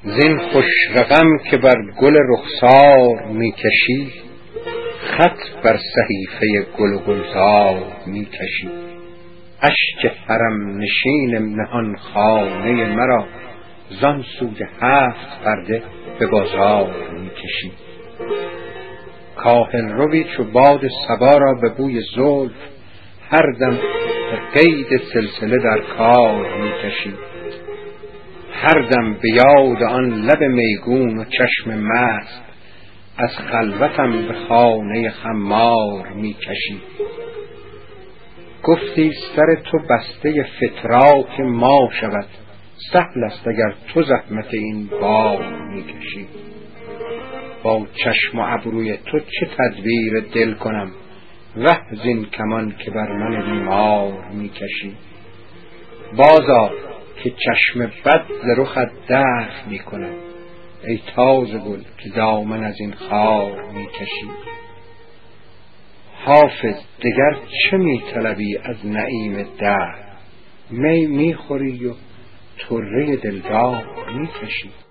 زین خوش رقم که بر گل رخسار میکشی، خط بر صحیفه گل و گلزار میکشی. اشک حرم نشین نهان خانه مرا، زان سوی 7 پرده به بازار میکشی. کاهل روی چو باد صبا را به بوی زلف، هر دم به قید سلسله در کار میکشی. هر دم به یاد آن لب میگون و چشم مست، از خلوتم به خانه خمار میکشی. گفتی سر تو بسته فتراک ما شود، سهل است اگر تو زحمت این بار میکشی. با چشم و ابروی تو چه تدبیر دل کنم، وه زین کمان که بر من بیمار میکشی. بازآ که چشم بد ز رخت دفع میکنم، ای تازه گل که دامن از این خار میکشی. حافظ دگر چه میطلبی از نعیم دهر، می میخوری و طره دلدار میکشی.